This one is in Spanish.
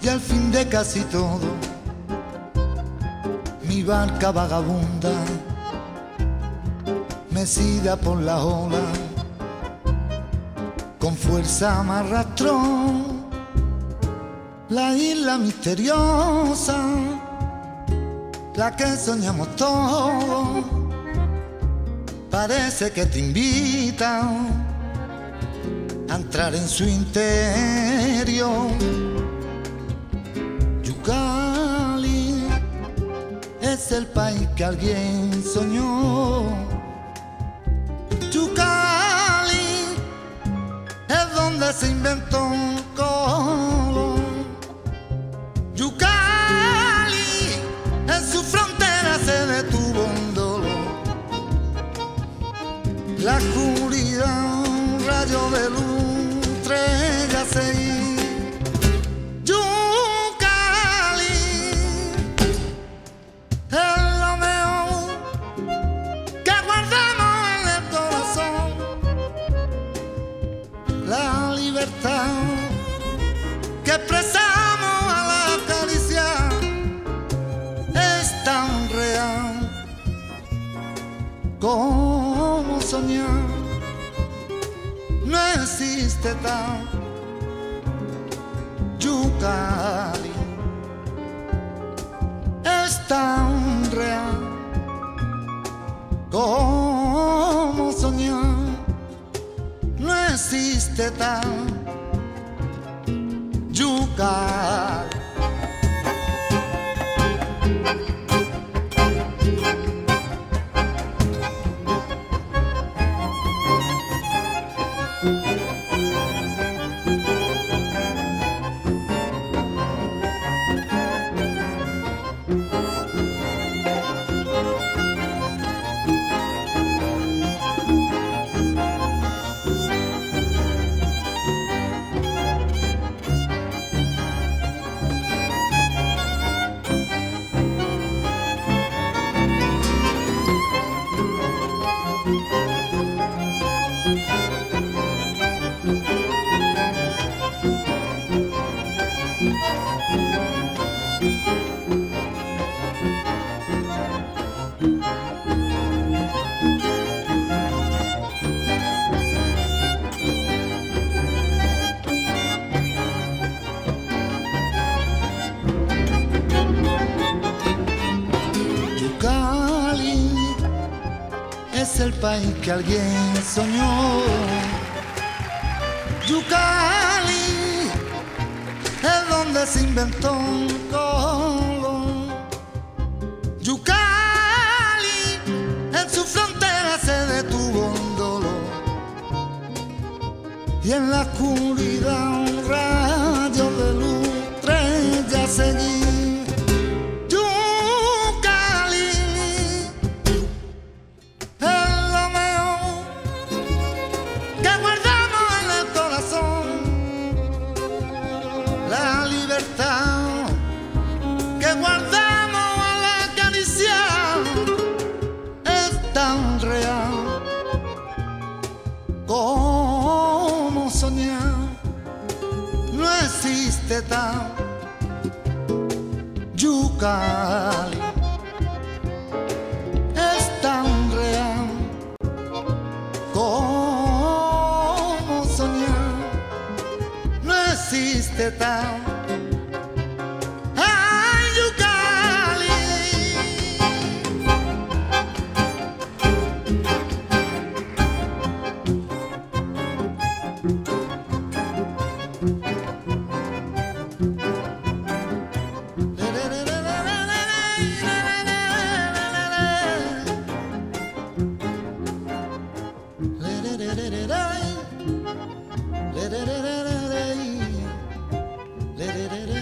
que al fin de casi todo mi barca vagabunda, mecida por la ola, con fuerza me arrastró la isla misteriosa, la que soñamos todos. Parece que te invita a entrar en su interior. Yucali es el país que alguien soñó. Yucali es donde se inventó un color. Yucali en su frontera se detuvo un dolor. La oscuridad, un rayo de luz, estrella seguir. Yucali es lo mejor que guardamos en el corazón. La libertad que expresamos al acariciar es tan real como soñar. No existe tal Yucali, es tan real como soñar. No existe tal Yucali. Es el país que alguien soñó. Yucali es donde se inventó un color. Yucali en su frontera se detuvo un dolor. Y en la oscuridad un rayo de luz, estrella seguir. Que guardamos al acariciar es tan real como soñar. No existe tal Yucali, es tan real como soñar. No existe tal le